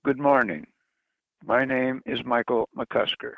Good morning. My name is Michael McCusker.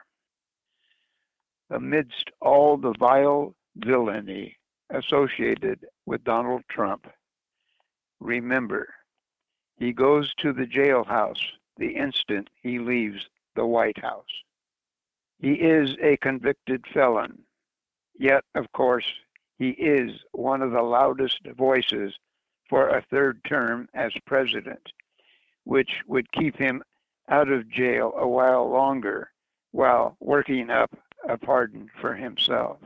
Amidst all the vile villainy associated with Donald Trump, remember, he goes to the jailhouse the instant he leaves the White House. He is a convicted felon, yet, of course, he is one of the loudest voices for a third term as president, which would keep him out of jail a while longer while working up a pardon for himself,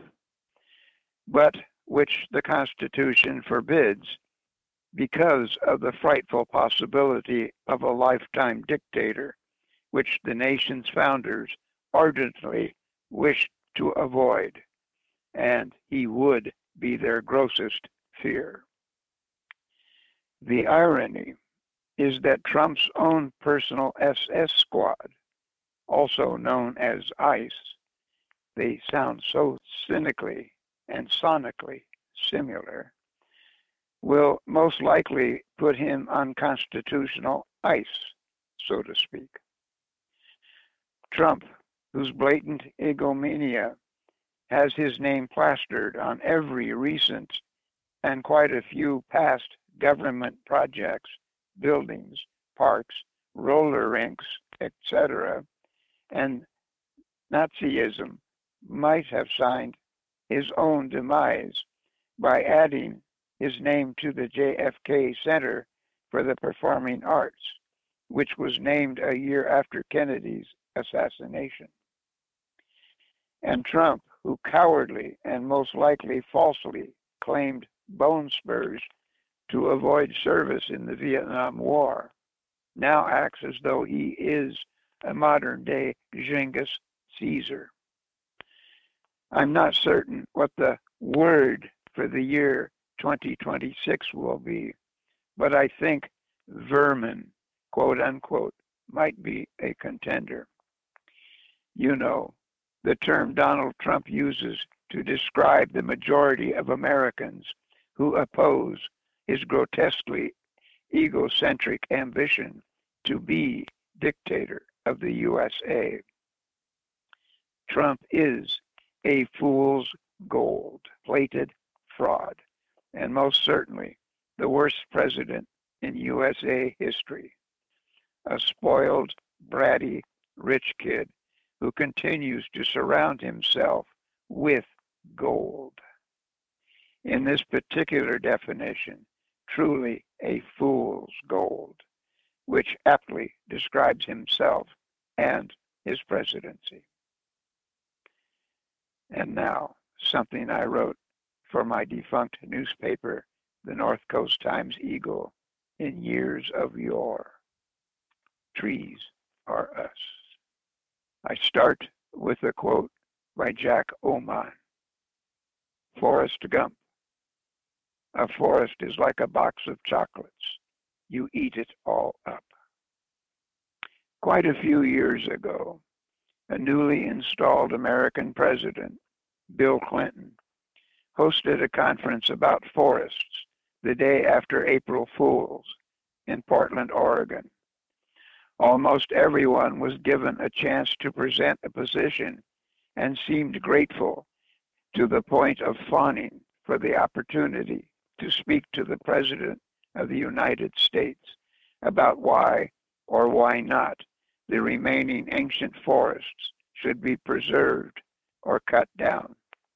but which the Constitution forbids because of the frightful possibility of a lifetime dictator, which the nation's founders ardently wished to avoid, and he would be their grossest fear. The irony is that Trump's own personal SS squad, also known as ICE, they sound so cynically and sonically similar, will most likely put him on constitutional ice, so to speak. Trump, whose blatant egomania has his name plastered on every recent and quite a few past government projects, buildings, parks, roller rinks, etc., and Nazism, might have signed his own demise by adding his name to the JFK Center for the Performing Arts, which was named a year after Kennedy's assassination. And Trump, who cowardly and most likely falsely claimed bone spurs to avoid service in the Vietnam War, now acts as though he is a modern-day Genghis Caesar. I'm not certain what the word for the year 2026 will be, but I think vermin, quote unquote, might be a contender. You know, the term Donald Trump uses to describe the majority of Americans who oppose his grotesquely egocentric ambition to be dictator of the USA. Trump is a fool's gold plated fraud, and most certainly the worst president in USA history. A spoiled, bratty, rich kid who continues to surround himself with gold. In this particular definition, truly a fool's gold, which aptly describes himself and his presidency. And now, something I wrote for my defunct newspaper, the North Coast Times-Eagle, in years of yore. Trees are us. I start with a quote by Jack Oman. Forrest Gump. A forest is like a box of chocolates. You eat it all up. Quite a few years ago, a newly installed American president, Bill Clinton, hosted a conference about forests the day after April Fools in Portland, Oregon. Almost everyone was given a chance to present a position and seemed grateful to the point of fawning for the opportunity to speak to the President of the United States about why or why not the remaining ancient forests should be preserved or cut down.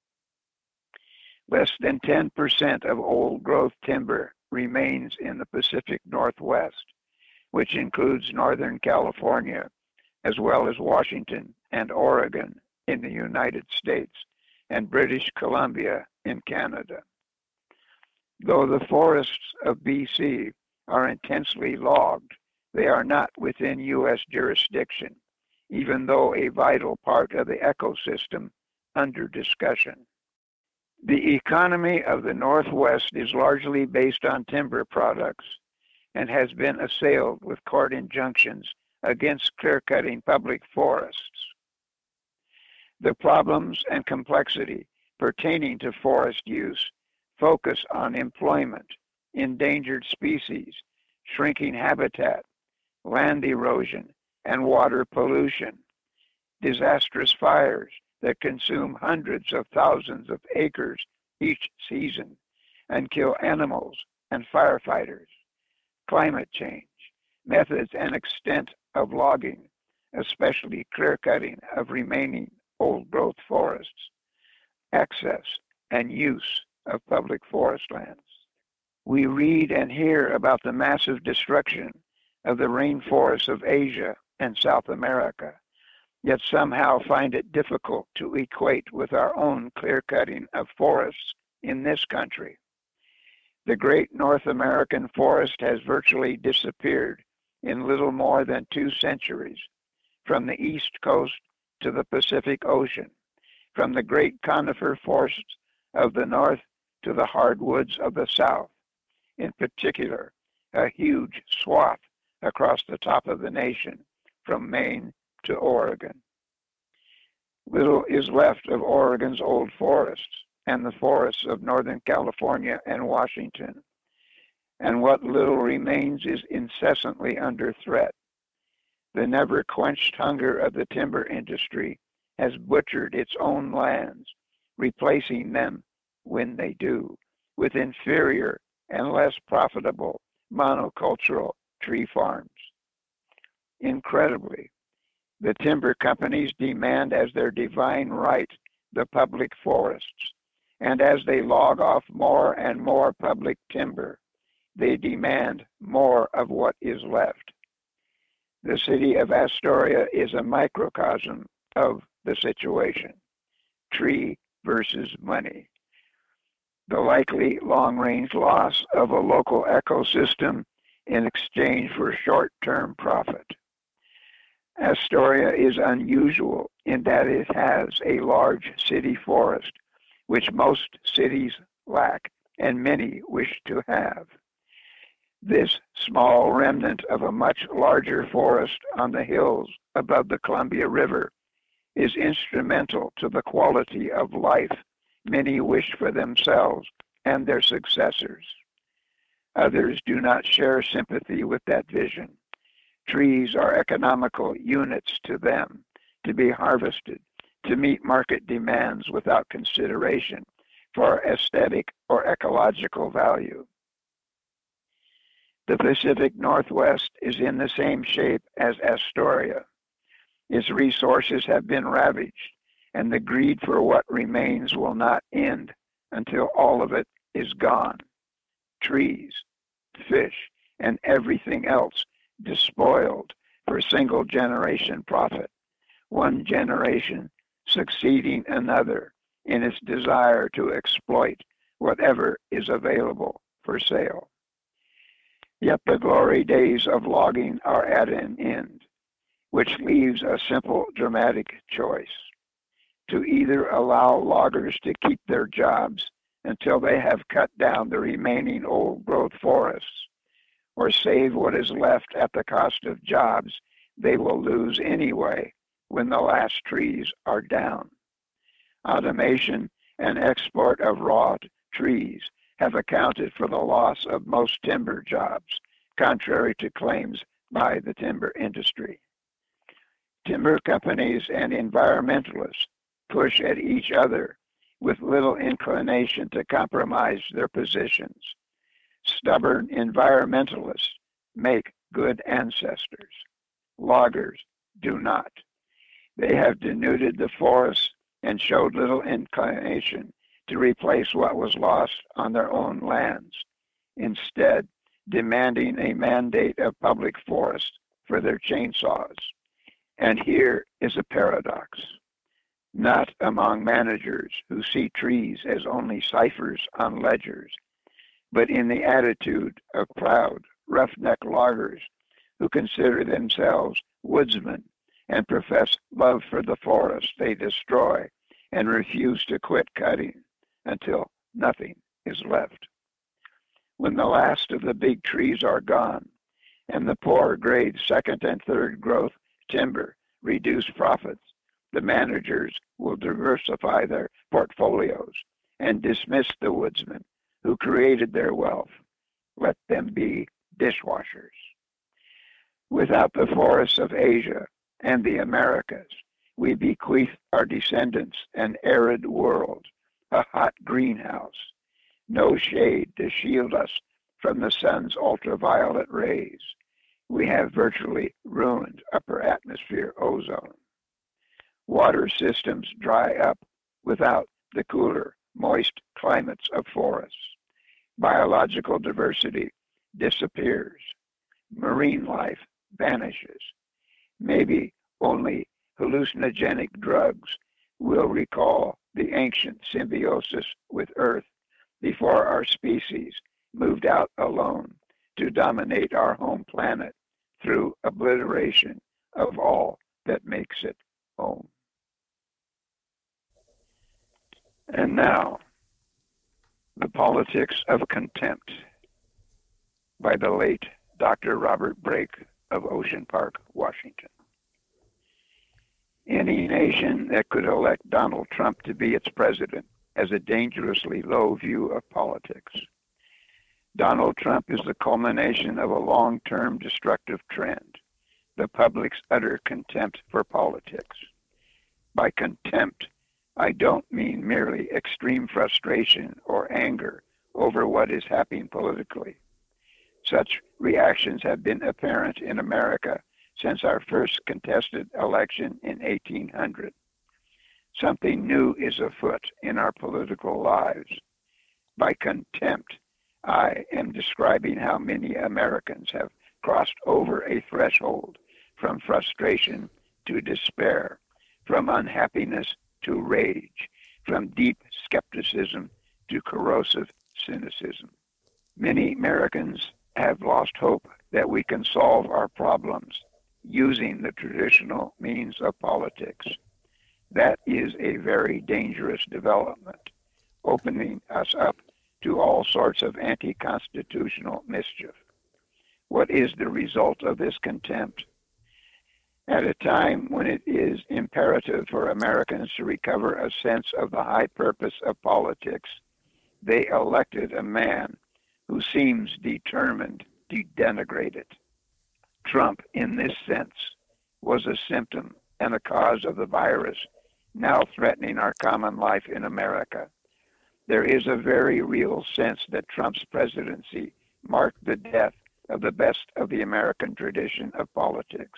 Less than 10% of old growth timber remains in the Pacific Northwest, which includes Northern California, as well as Washington and Oregon in the United States, and British Columbia in Canada. Though the forests of BC are intensely logged, they are not within U.S. jurisdiction, even though a vital part of the ecosystem under discussion. The economy of the Northwest is largely based on timber products and has been assailed with court injunctions against clear-cutting public forests. The problems and complexity pertaining to forest use focus on employment, endangered species, shrinking habitat, land erosion, and water pollution, disastrous fires that consume hundreds of thousands of acres each season and kill animals and firefighters, climate change, methods and extent of logging, especially clear-cutting of remaining old-growth forests, access and use of public forest lands. We read and hear about the massive destruction of the rainforests of Asia and South America, yet somehow find it difficult to equate with our own clear-cutting of forests in this country. The great North American forest has virtually disappeared in little more than 2 centuries, from the East Coast to the Pacific Ocean, from the great conifer forests of the North to the hardwoods of the South. In particular, a huge swath across the top of the nation, from Maine to Oregon. Little is left of Oregon's old forests and the forests of Northern California and Washington, and what little remains is incessantly under threat. The never-quenched hunger of the timber industry has butchered its own lands, replacing them, when they do, with inferior and less profitable monocultural tree farms. Incredibly, the timber companies demand as their divine right the public forests, and as they log off more and more public timber, they demand more of what is left. The city of Astoria is a microcosm of the situation. Tree versus money. The likely long-range loss of a local ecosystem in exchange for short-term profit. Astoria is unusual in that it has a large city forest, which most cities lack and many wish to have. This small remnant of a much larger forest on the hills above the Columbia River is instrumental to the quality of life many wish for themselves and their successors. Others do not share sympathy with that vision. Trees are economical units to them, to be harvested, to meet market demands without consideration for aesthetic or ecological value. The Pacific Northwest is in the same shape as Astoria. Its resources have been ravaged, and the greed for what remains will not end until all of it is gone. Trees, fish, and everything else despoiled for single generation profit, one generation succeeding another in its desire to exploit whatever is available for sale. Yet the glory days of logging are at an end, which leaves a simple, dramatic choice: to either allow loggers to keep their jobs until they have cut down the remaining old-growth forests, or save what is left at the cost of jobs they will lose anyway when the last trees are down. Automation and export of raw trees have accounted for the loss of most timber jobs, contrary to claims by the timber industry. Timber companies and environmentalists push at each other with little inclination to compromise their positions. Stubborn environmentalists make good ancestors. Loggers do not. They have denuded the forests and showed little inclination to replace what was lost on their own lands, instead demanding a mandate of public forests for their chainsaws. And here is a paradox. Not among managers who see trees as only ciphers on ledgers, but in the attitude of proud, roughneck loggers who consider themselves woodsmen and profess love for the forest they destroy and refuse to quit cutting until nothing is left. When the last of the big trees are gone and the poor grade second and third growth timber reduce profits, the managers will diversify their portfolios and dismiss the woodsmen who created their wealth. Let them be dishwashers. Without the forests of Asia and the Americas, we bequeath our descendants an arid world, a hot greenhouse, no shade to shield us from the sun's ultraviolet rays. We have virtually ruined upper atmosphere ozone. Water systems dry up without the cooler, moist climates of forests. Biological diversity disappears. Marine life vanishes. Maybe only hallucinogenic drugs will recall the ancient symbiosis with Earth before our species moved out alone to dominate our home planet through obliteration of all that makes it home. And now, The Politics of Contempt by the late Dr. Robert Brake of Ocean Park, Washington. Any nation that could elect Donald Trump to be its president has a dangerously low view of politics. Donald Trump is the culmination of a long-term destructive trend, the public's utter contempt for politics. By contempt, I don't mean merely extreme frustration or anger over what is happening politically. Such reactions have been apparent in America since our first contested election in 1800. Something new is afoot in our political lives. By contempt, I am describing how many Americans have crossed over a threshold from frustration to despair, from unhappiness to rage, from deep skepticism to corrosive cynicism. Many Americans have lost hope that we can solve our problems using the traditional means of politics. That is a very dangerous development, opening us up to all sorts of anti-constitutional mischief. What is the result of this contempt? At a time when it is imperative for Americans to recover a sense of the high purpose of politics, they elected a man who seems determined to denigrate it. Trump, in this sense, was a symptom and a cause of the virus now threatening our common life in America. There is a very real sense that Trump's presidency marked the death of the best of the American tradition of politics.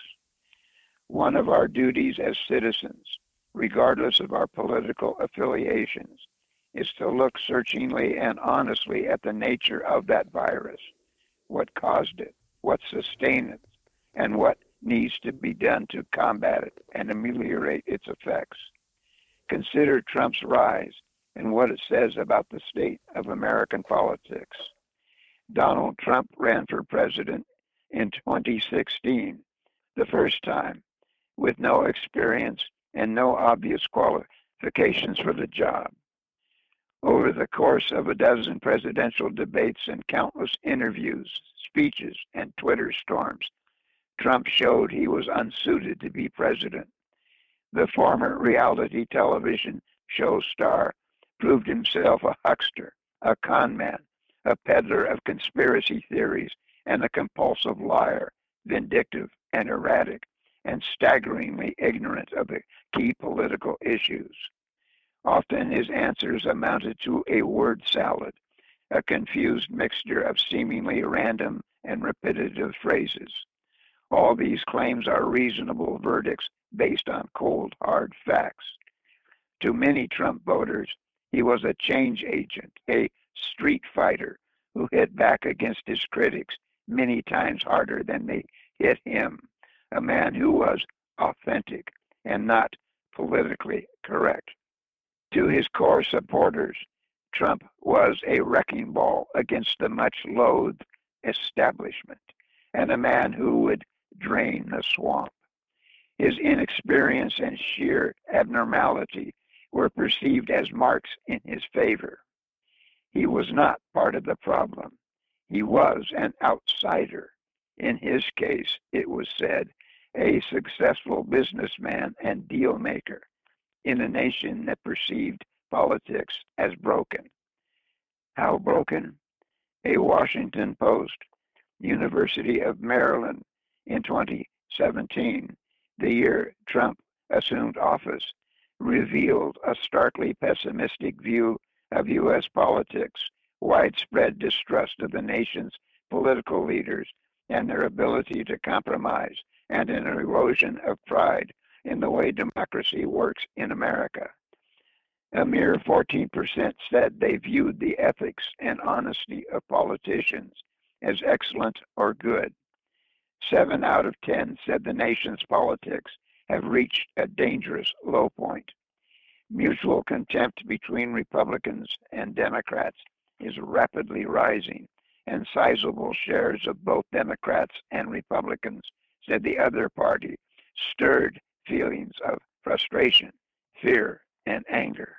One of our duties as citizens, regardless of our political affiliations, is to look searchingly and honestly at the nature of that virus, what caused it, what sustained it, and what needs to be done to combat it and ameliorate its effects. Consider Trump's rise and what it says about the state of American politics. Donald Trump ran for president in 2016, the first time, with no experience and no obvious qualifications for the job. Over the course of a dozen presidential debates and countless interviews, speeches, and Twitter storms, Trump showed he was unsuited to be president. The former reality television show star proved himself a huckster, a con man, a peddler of conspiracy theories, and a compulsive liar, vindictive and erratic, and staggeringly ignorant of the key political issues. Often his answers amounted to a word salad, a confused mixture of seemingly random and repetitive phrases. All these claims are reasonable verdicts based on cold, hard facts. To many Trump voters, he was a change agent, a street fighter who hit back against his critics many times harder than they hit him, a man who was authentic and not politically correct. To his core supporters, Trump was a wrecking ball against the much-loathed establishment and a man who would drain the swamp. His inexperience and sheer abnormality were perceived as marks in his favor. He was not part of the problem. He was an outsider. In his case, it was said, a successful businessman and deal maker in a nation that perceived politics as broken. How broken? A Washington Post, University of Maryland, in 2017, the year Trump assumed office, revealed a starkly pessimistic view of U.S. politics, widespread distrust of the nation's political leaders and their ability to compromise, and an erosion of pride in the way democracy works in America. A mere 14% said they viewed the ethics and honesty of politicians as excellent or good. 7 out of 10 said the nation's politics have reached a dangerous low point. Mutual contempt between Republicans and Democrats is rapidly rising, and sizable shares of both Democrats and Republicans said the other party stirred feelings of frustration, fear, and anger.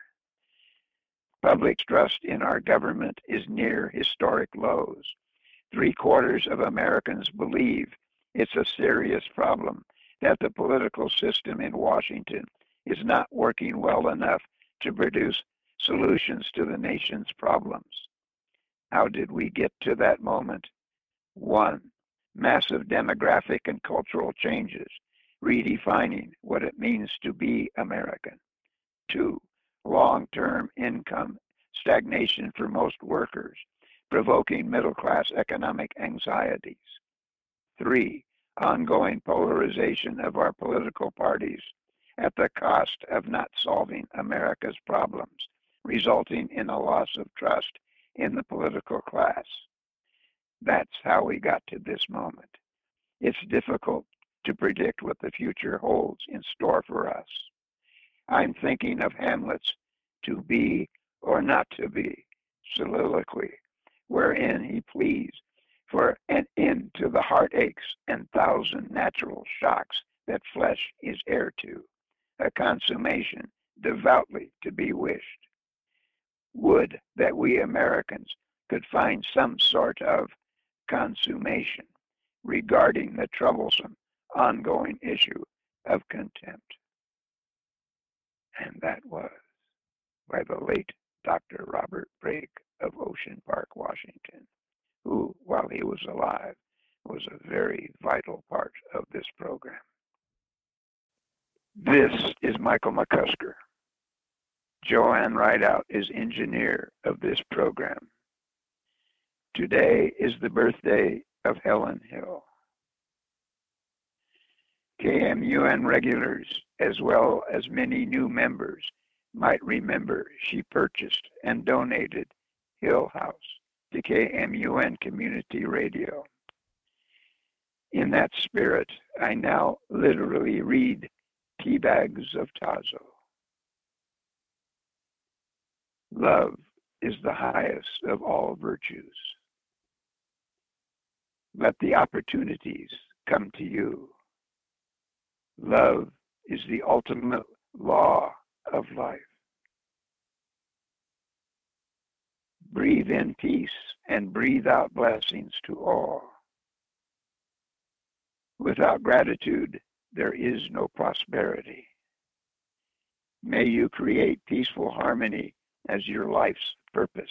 Public trust in our government is near historic lows. 3/4 of Americans believe it's a serious problem that the political system in Washington is not working well enough to produce solutions to the nation's problems. How did we get to that moment? 1. Massive demographic and cultural changes, redefining what it means to be American. 2. Long-term income stagnation for most workers, provoking middle-class economic anxieties. 3. Ongoing polarization of our political parties at the cost of not solving America's problems, resulting in a loss of trust in the political class. That's how we got to this moment. It's difficult to predict what the future holds in store for us. I'm thinking of Hamlet's "to be or not to be" soliloquy, wherein he pleads for an end to the heartaches and thousand natural shocks that flesh is heir to, a consummation devoutly to be wished. Would that we Americans could find some sort of consummation regarding the troublesome ongoing issue of contempt. And that was by the late Dr. Robert Brake of Ocean Park, Washington, who, while he was alive, was a very vital part of this program. This is Michael McCusker. Joanne Rideout is engineer of this program. Today is the birthday of Helen Hill. KMUN regulars, as well as many new members, might remember she purchased and donated Hill House to KMUN Community Radio. In that spirit, I now literally read Teabags of Tazo. Love is the highest of all virtues. Let the opportunities come to you. Love is the ultimate law of life. Breathe in peace and breathe out blessings to all. Without gratitude, there is no prosperity. May you create peaceful harmony as your life's purpose.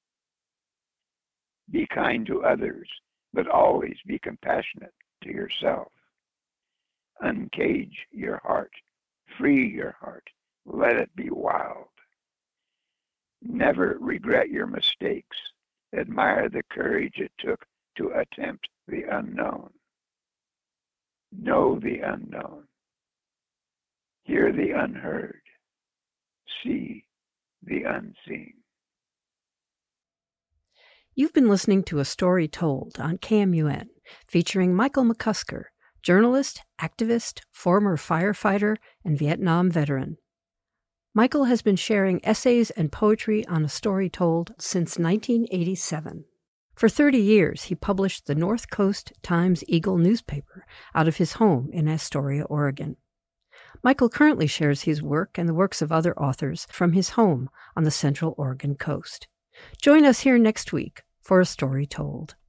Be kind to others, but always be compassionate to yourself. Uncage your heart, free your heart, let it be wild. Never regret your mistakes. Admire the courage it took to attempt the unknown. Know the unknown. Hear the unheard. See the unseen. You've been listening to A Story Told on KMUN, featuring Michael McCusker, journalist, activist, former firefighter, and Vietnam veteran. Michael has been sharing essays and poetry on A Story Told since 1987. For 30 years, he published the North Coast Times-Eagle newspaper out of his home in Astoria, Oregon. Michael currently shares his work and the works of other authors from his home on the Central Oregon coast. Join us here next week for A Story Told.